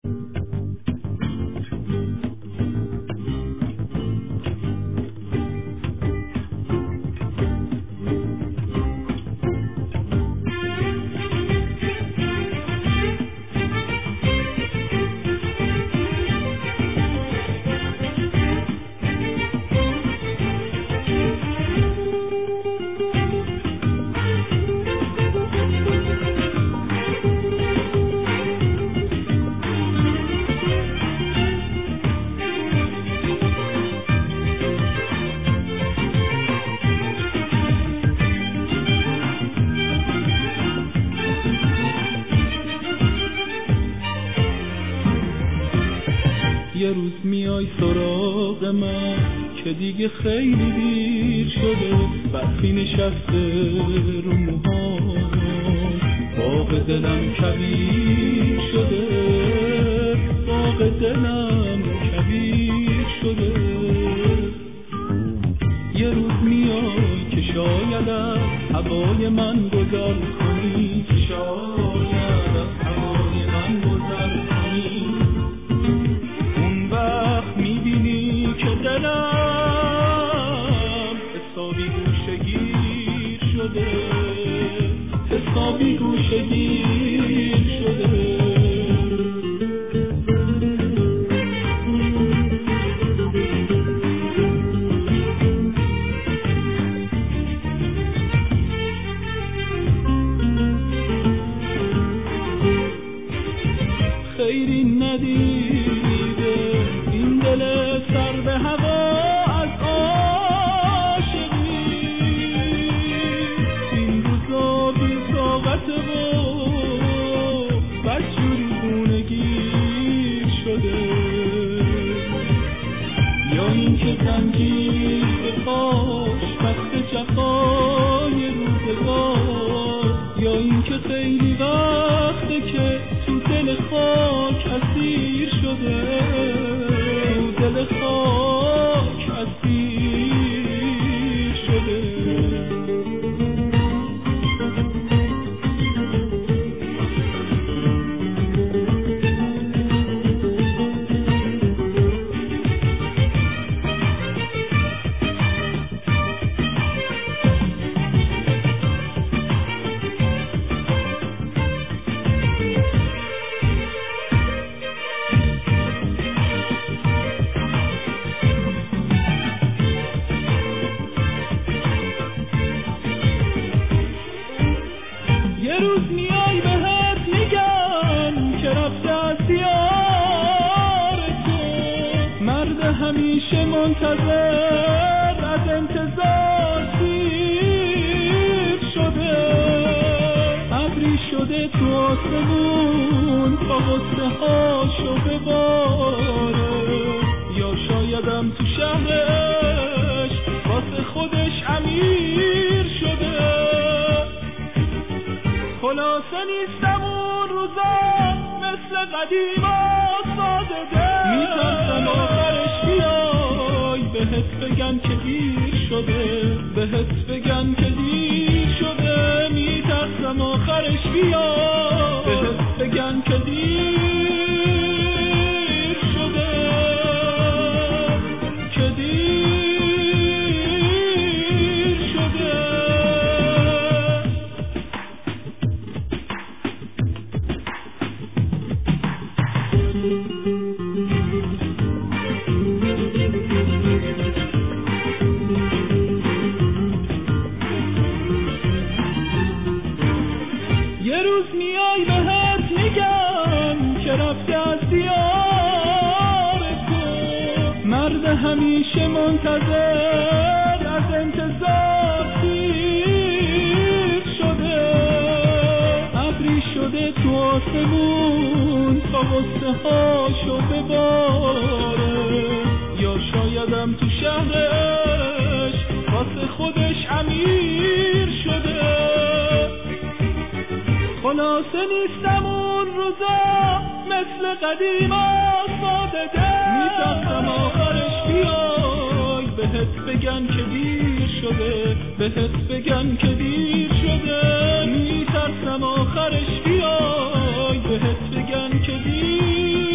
یه روز میای سراغ من که دیگه خیلی دیر شده، برفی نشسته رو موهام، باغ دلم کبیر شده، باغ دلم کبیر شده. یه روز میای که شاید از هوای من گذر کنی، شاید از هوای من گذر کنی. اون وقت میبینی که دلم حسابی گوشه‌گیر شده، حسابی گوشه‌گیر شده. خیری ندیده این دل سر به هوا از عاشقی، این روزا بی طاقت و بدجوری خونگیر شده. یا این که زنجیر به پاش بست جفای روزگار، یا این که خیلی وقته که تو دل خاک اسیر شده، تو دل خاک اسیر شده. یه روز میای بهت میگن که رفته از دیار تو، مرد همیشه منتظر از انتظار سیر شده. ابری شده تو آسمون تا غصه هاشو بباره، یا شایدم تو شهرش واسه خودش امیر شده. خلاصه نیستم اون روزا مثل قدیما ساده دل، میترسم آخرش بیای بهت بگن که دیر شده، بهت بگن که دیر شده. میترسم آخرش بیای بهت بگن که دیر شده، که دیر شده. یه روز میای بهت میگم که رفته از دیار تو، مرد همیشه منتظر از انتظار سیر شده. ابری شده تو آسمون تا غصه هاشو بباره، یا شایدم تو شهرش واسه خودش امیر شده. خلاصه نیستم اون روزا مثل قدیما ساده دل، میترسم آخرش بیای بهت بگن که دیر شده، بهت بگن که دیر شده. میترسم آخرش بیای بهت بگن که دیر